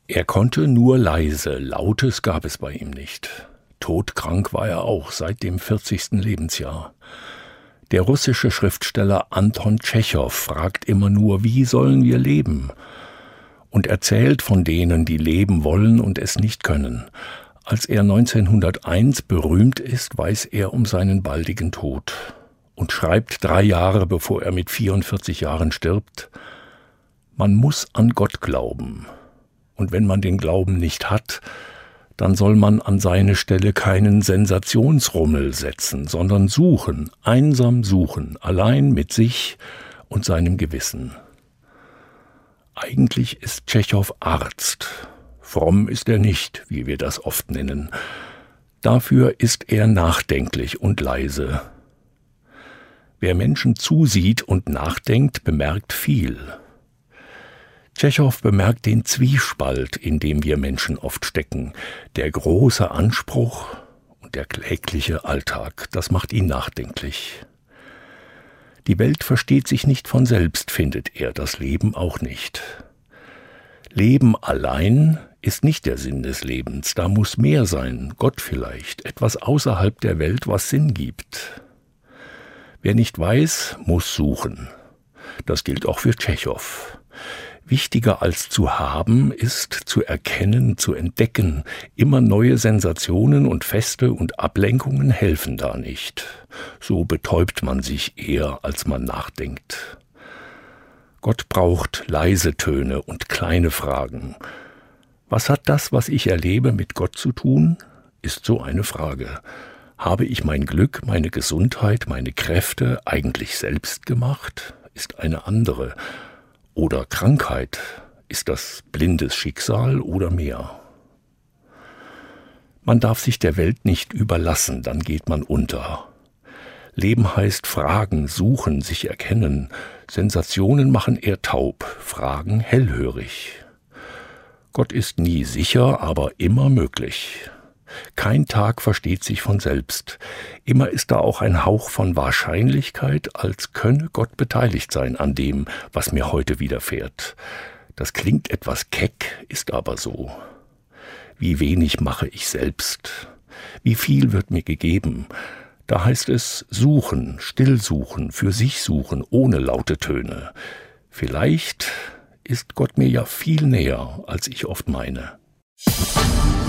Er konnte nur leise, Lautes gab es bei ihm nicht. Todkrank war er auch seit dem 40. Lebensjahr. Der russische Schriftsteller Anton Tschechow fragt immer nur, wie sollen wir leben? Und erzählt von denen, die leben wollen und es nicht können. Als er 1901 berühmt ist, weiß er um seinen baldigen Tod und schreibt 3 Jahre, bevor er mit 44 Jahren stirbt: Man muss an Gott glauben. Und wenn man den Glauben nicht hat, dann soll man an seine Stelle keinen Sensationsrummel setzen, sondern suchen, einsam suchen, allein mit sich und seinem Gewissen. Eigentlich ist Tschechow Arzt. Fromm ist er nicht, wie wir das oft nennen. Dafür ist er nachdenklich und leise. Wer Menschen zusieht und nachdenkt, bemerkt viel. Tschechow bemerkt den Zwiespalt, in dem wir Menschen oft stecken, der große Anspruch und der klägliche Alltag. Das macht ihn nachdenklich. Die Welt versteht sich nicht von selbst, findet er, das Leben auch nicht. Leben allein ist nicht der Sinn des Lebens, da muss mehr sein, Gott vielleicht, etwas außerhalb der Welt, was Sinn gibt. Wer nicht weiß, muss suchen. Das gilt auch für Tschechow. Wichtiger als zu haben ist zu erkennen, zu entdecken. Immer neue Sensationen und Feste und Ablenkungen helfen da nicht. So betäubt man sich eher, als man nachdenkt. Gott braucht leise Töne und kleine Fragen. Was hat das, was ich erlebe, mit Gott zu tun? Ist so eine Frage. Habe ich mein Glück, meine Gesundheit, meine Kräfte eigentlich selbst gemacht? Ist eine andere. Oder Krankheit, ist das blindes Schicksal oder mehr? Man darf sich der Welt nicht überlassen, dann geht man unter. Leben heißt fragen, suchen, sich erkennen. Sensationen machen eher taub, Fragen hellhörig. Gott ist nie sicher, aber immer möglich. Kein Tag versteht sich von selbst. Immer ist da auch ein Hauch von Wahrscheinlichkeit, als könne Gott beteiligt sein an dem, was mir heute widerfährt. Das klingt etwas keck, ist aber so. Wie wenig mache ich selbst? Wie viel wird mir gegeben? Da heißt es suchen, still suchen, für sich suchen, ohne laute Töne. Vielleicht ist Gott mir ja viel näher, als ich oft meine.